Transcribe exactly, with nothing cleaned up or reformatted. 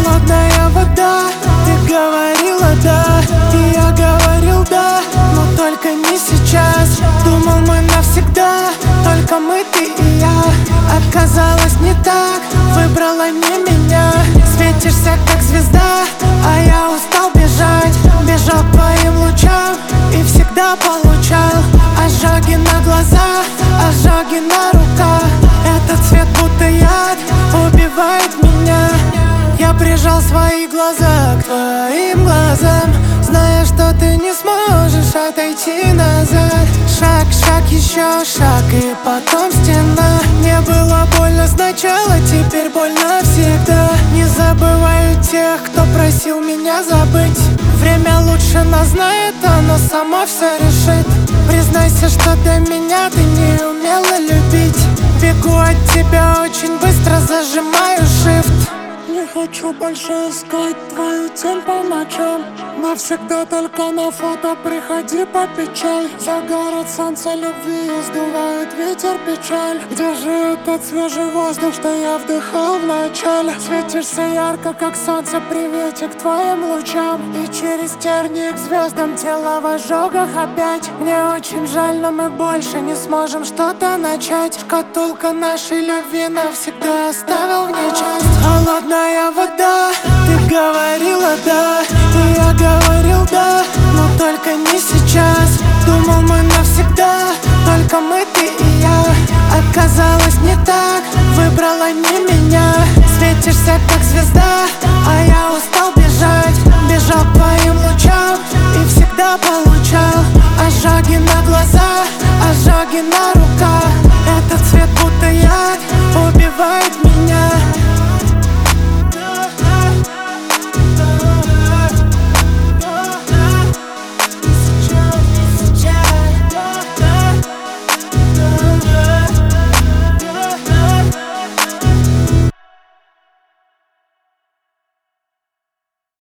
Холодная вода, ты говорила да, и я говорил да, но только не сейчас. Думал мы навсегда, только мы, ты и я. Оказалось не так, выбрала не меня. Светишься как звезда, а я устал бежать. Бежал к твоим лучам и всегда получал ожоги на глазах, ожоги на руках. Этот цвет будто яд убивает меня. Я прижал свои глаза к твоим глазам, зная, что ты не сможешь отойти назад. Шаг, шаг, еще шаг, и потом стена. Не было больно сначала, теперь больно всегда. Не забываю тех, кто просил меня забыть. Время лучше нас знает, оно само все решит. Признайся, что до меня ты не умела любить. Бегу от тебя очень быстро, зажимаю shift. Не хочу больше искать твою тень по ночам. Навсегда только на фото приходи по печаль. Загорит солнце любви и сдувает ветер печаль. Где же этот свежий воздух, что я вдыхал вначале? Светишься ярко, как солнце, привете к твоим лучам. И через тернии к звездам, тело в ожогах опять. Мне очень жаль, но мы больше не сможем что-то начать. Шкатулка нашей любви навсегда оставил мне часть. Холодная вода, ты говорила да, и я говорил да, но только не сейчас. Думал мы навсегда, только мы, ты и я. Оказалось не так, выбрала не меня. Светишься как звезда,